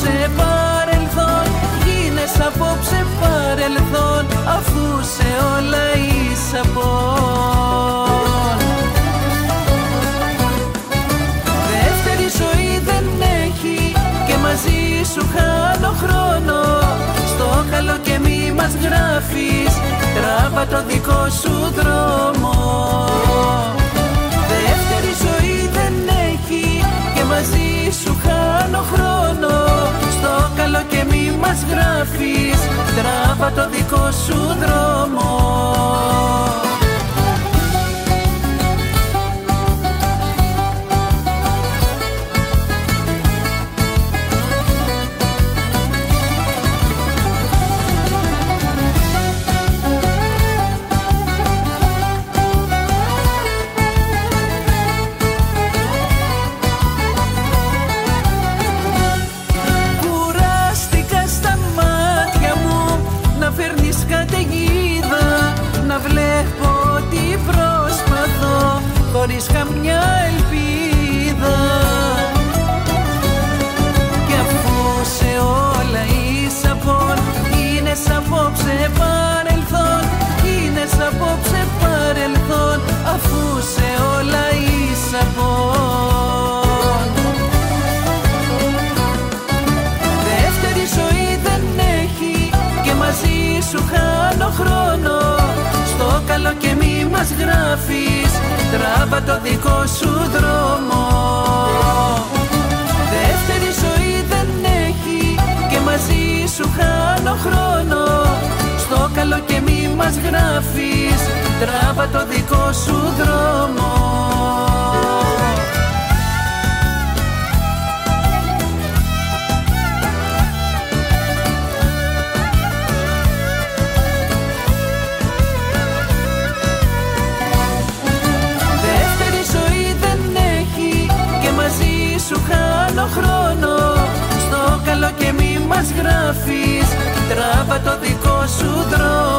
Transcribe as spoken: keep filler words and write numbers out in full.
απόψε παρελθόν. Γίνες απόψε παρελθόν, αφού σε όλα είσαι απόν. Δεύτερη ζωή δεν έχει και μαζί σου χάνω χρόνο. Στο καλό και μη μας γράφεις, τράβα το δικό σου δρόμο. Δεύτερη ζωή δεν έχει και μαζί σου χάνω χρόνο. Στο καλό και μη μας γράφεις, τράβα το δικό σου δρόμο. Χωρίς καμιά ελπίδα. Κι αφού σε όλα είσαι απόν, γίνες απόψε παρελθόν. Γίνες απόψε παρελθόν, αφού σε όλα είσαι απόν. Δεύτερη ζωή δεν έχει και μαζί σου χάνω χρόνο. Στο καλό και μη μας γράφεις, τράβα το δικό σου δρόμο. Δεύτερη ζωή δεν έχει και μαζί σου χάνω χρόνο. Στο καλό και μη μας γράφεις, τράβα το δικό σου δρόμο. Σου χάνω χρόνο. Στο καλό και μη μας γράφεις, τράβα το δικό σου δρόμο.